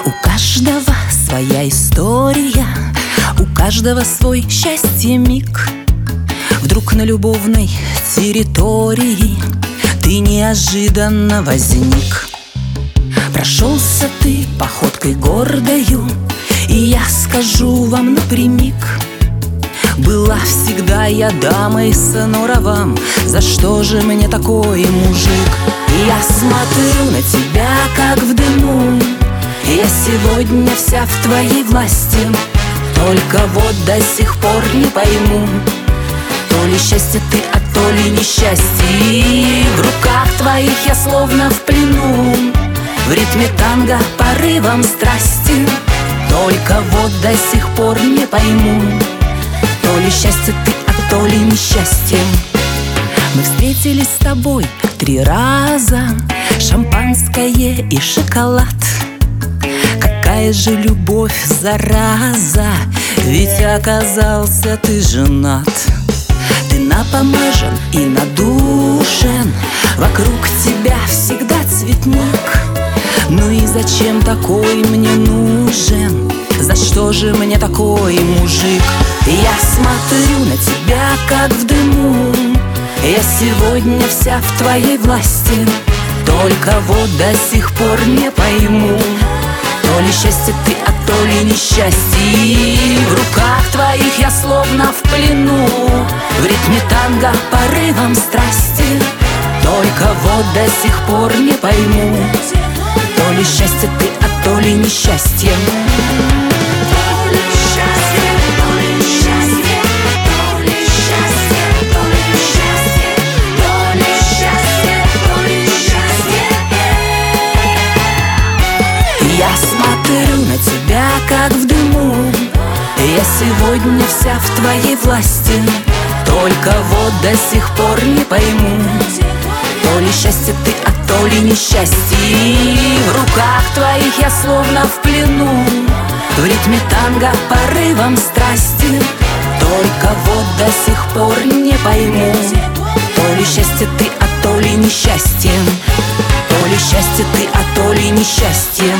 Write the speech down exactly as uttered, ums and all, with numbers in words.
У каждого своя история, у каждого свой счастье миг. Вдруг на любовной территории ты неожиданно возник. Прошелся ты походкой гордою, и я скажу вам напрямик: была всегда я дамой с норовом, за что же мне такой мужик? И я смотрю на тебя, как в дыму, и я сегодня вся в твоей власти. Только вот до сих пор не пойму, то ли счастье ты, а то ли несчастье. И в руках твоих я словно в плену, в ритме танго порывом страсти. Только вот до сих пор не пойму, то ли счастье ты, а то ли несчастье. Мы встретились с тобой три раза, шампанское и шоколад. Какая же любовь, зараза, ведь оказался ты женат. Ты напомажен и надушен, вокруг тебя всегда цветник. Ну и зачем такой мне нужен? За что же мне такой мужик? Я смотрю на тебя, как в дыму, я сегодня вся в твоей власти. Только вот до сих пор не пойму, то ли счастье ты, а то ли несчастье. И в руках твоих я словно в плену, в ритме танго порывом страсти. Только вот до сих пор не пойму, то ли счастье ты, а то ли несчастье. Я смотрю на тебя, как в дыму, я сегодня вся в твоей власти. Только вот до сих пор не пойму, то ли счастье ты, а то ли несчастье. И в руках твоих я словно в плену, в ритме танго порывом страсти. Только вот до сих пор не пойму, то ли счастье ты, а то ли несчастье. То ли счастье ты, а то ли несчастье.